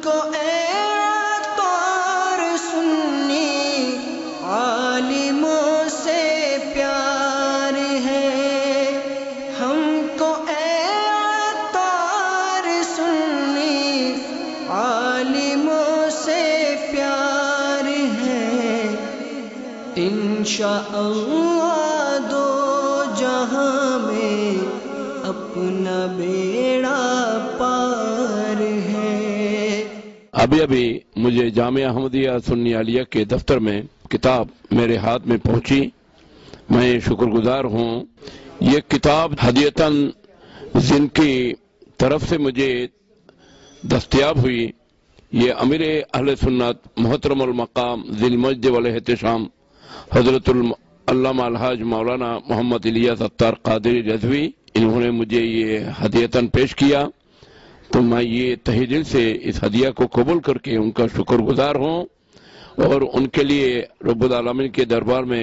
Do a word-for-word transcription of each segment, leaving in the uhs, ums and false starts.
کو اے عطار سنی عالموں سے پیار ہے، ہم کو اے عطار سنی عالموں سے پیار ہے، انشاءاللہ دو جہاں میں اپنا بیڑا پار ہے۔ ابھی ابھی مجھے جامعہ احمدیہ سنی عالیہ کے دفتر میں کتاب میرے ہاتھ میں پہنچی، میں شکر گزار ہوں۔ یہ کتاب ہدیتاً جن کی طرف سے مجھے دستیاب ہوئی، یہ امیر اہل سنت محترم المقام ذی المجد والاحتشام حضرت علامہ الحاج مولانا محمد الیاس اتار قادری رضوی، انہوں نے مجھے یہ ہدیتاً پیش کیا، تو میں یہ تہہ دل سے اس ہدیہ کو قبول کر کے ان کا شکر گزار ہوں، اور ان کے لیے رب العالمین کے دربار میں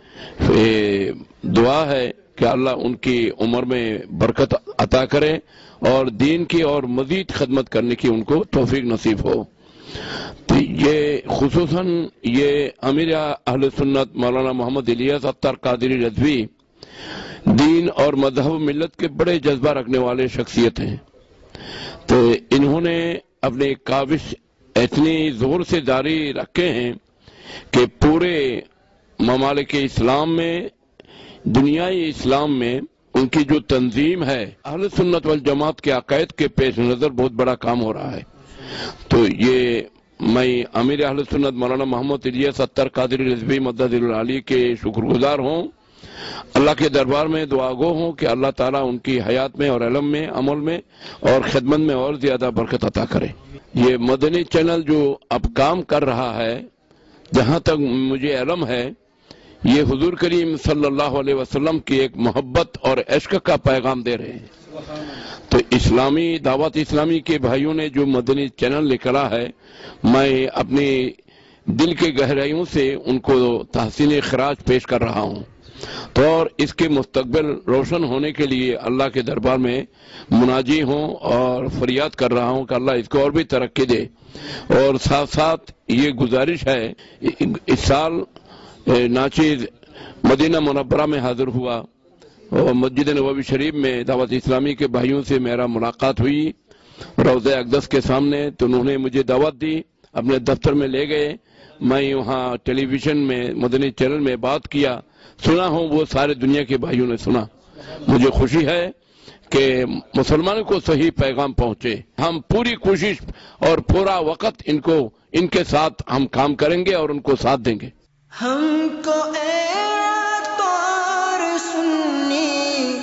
دعا ہے کہ اللہ ان کی عمر میں برکت عطا کرے اور دین کی اور مزید خدمت کرنے کی ان کو توفیق نصیب ہو۔ تو یہ خصوصاً یہ امیر اہل سنت مولانا محمد الیاس اتار قادری رضوی دین اور مذہب ملت کے بڑے جذبہ رکھنے والے شخصیت ہیں، تو انہوں نے اپنے کاوش اتنی زور سے جاری رکھے ہیں کہ پورے ممالک اسلام میں، دنیای اسلام میں ان کی جو تنظیم ہے اہل سنت والجماعت کے عقائد کے پیش نظر بہت بڑا کام ہو رہا ہے۔ تو یہ میں امیر اہل سنت مولانا محمد الیاس اتار قادری رضوی مدد العالی کے شکر گزار ہوں، اللہ کے دربار میں دعا گو ہوں کہ اللہ تعالیٰ ان کی حیات میں اور علم میں، عمل میں اور خدمت میں اور زیادہ برکت عطا کرے۔ یہ مدنی چینل جو اب کام کر رہا ہے، جہاں تک مجھے علم ہے، یہ حضور کریم صلی اللہ علیہ وسلم کی ایک محبت اور عشق کا پیغام دے رہے ہیں۔ تو اسلامی دعوت اسلامی کے بھائیوں نے جو مدنی چینل نکلا ہے، میں اپنی دل کے گہرائیوں سے ان کو تحسین خراج پیش کر رہا ہوں، تو اور اس کے مستقبل روشن ہونے کے لیے اللہ کے دربار میں مناجی ہوں اور فریاد کر رہا ہوں کہ اللہ اس کو اور بھی ترقی دے۔ اور ساتھ ساتھ یہ گزارش ہے، اس سال ناچیز مدینہ منورہ میں حاضر ہوا اور مسجد نبوی شریف میں دعوت اسلامی کے بھائیوں سے میرا ملاقات ہوئی روضہ اقدس کے سامنے، تو انہوں نے مجھے دعوت دی، اپنے دفتر میں لے گئے، میں وہاں ٹیلی ویژن میں مدنی چینل میں بات کیا، سنا ہوں وہ سارے دنیا کے بھائیوں نے سنا۔ مجھے خوشی ہے کہ مسلمانوں کو صحیح پیغام پہنچے۔ ہم پوری کوشش اور پورا وقت ان کو ان کے ساتھ ہم کام کریں گے اور ان کو ساتھ دیں گے۔ ہم کو اے عطار سنی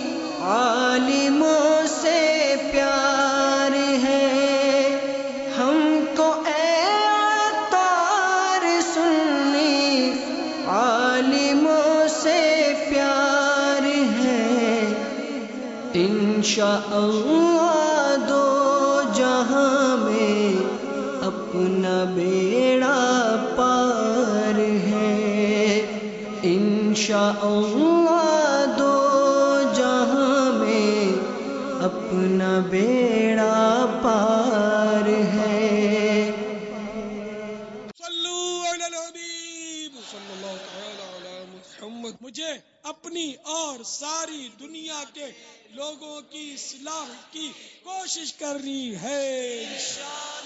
عالموں سے پیار ہے، ہم کو اے عطار سنی عالموں سے پیار ہے، انشاءاللہ دو جہاں میں اپنا بیڑا پار ہے، انشاءاللہ دو جہاں میں اپنا بیڑا پار ہے۔ صلو علی الحبیب صلی اللہ تعالی علی محمد۔ مجھے اپنی اور ساری دنیا کے لوگوں کی اصلاح کی کوشش کرنی ہے۔